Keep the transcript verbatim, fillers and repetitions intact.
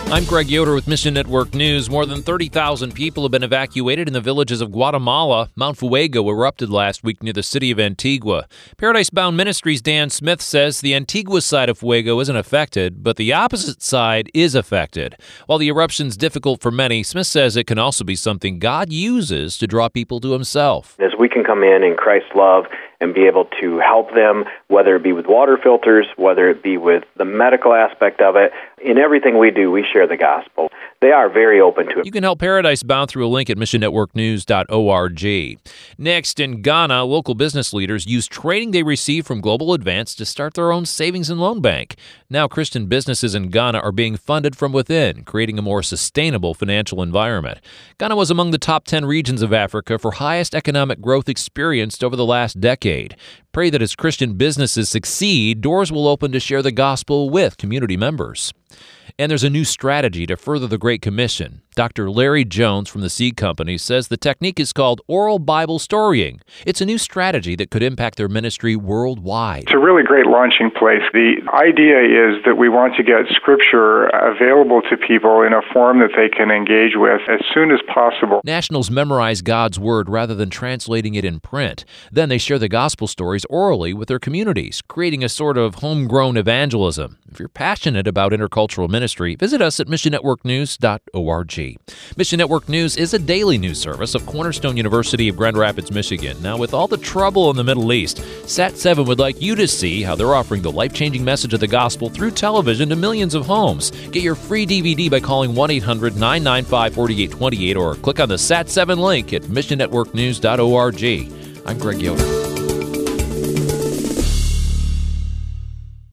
I'm Greg Yoder with Mission Network News. More than thirty thousand people have been evacuated in the villages of Guatemala. Mount Fuego erupted last week near the city of Antigua. Paradise Bound Ministries' Dan Smith says the Antigua side of Fuego isn't affected, but the opposite side is affected. While the eruption's difficult for many, Smith says it can also be something God uses to draw people to himself. As we can come in in Christ's love and be able to help them, whether it be with water filters, whether it be with the medical aspect of it, in everything we do, we share the gospel. They are very open to it. You can help Paradise Bound through a link at mission network news dot org. Next, in Ghana, local business leaders use training they received from Global Advance to start their own savings and loan bank. Now, Christian businesses in Ghana are being funded from within, creating a more sustainable financial environment. Ghana was among the top ten regions of Africa for highest economic growth experienced over the last decade. Pray that as Christian businesses succeed, doors will open to share the gospel with community members. And there's a new strategy to further the Great Commission. Doctor Larry Jones from the Seed Company says the technique is called oral Bible storying. It's a new strategy that could impact their ministry worldwide. It's a really great launching place. The idea is that we want to get Scripture available to people in a form that they can engage with as soon as possible. Nationals memorize God's Word rather than translating it in print. Then they share the gospel stories orally with their communities, creating a sort of homegrown evangelism. If you're passionate about intercultural ministry, visit us at mission network news dot org. Mission Network News is a daily news service of Cornerstone University of Grand Rapids, Michigan. Now, with all the trouble in the Middle East, Sat seven would like you to see how they're offering the life-changing message of the gospel through television to millions of homes. Get your free D V D by calling one eight hundred nine nine five four eight two eight or click on the Sat seven link at mission network news dot org. I'm Greg Yoder.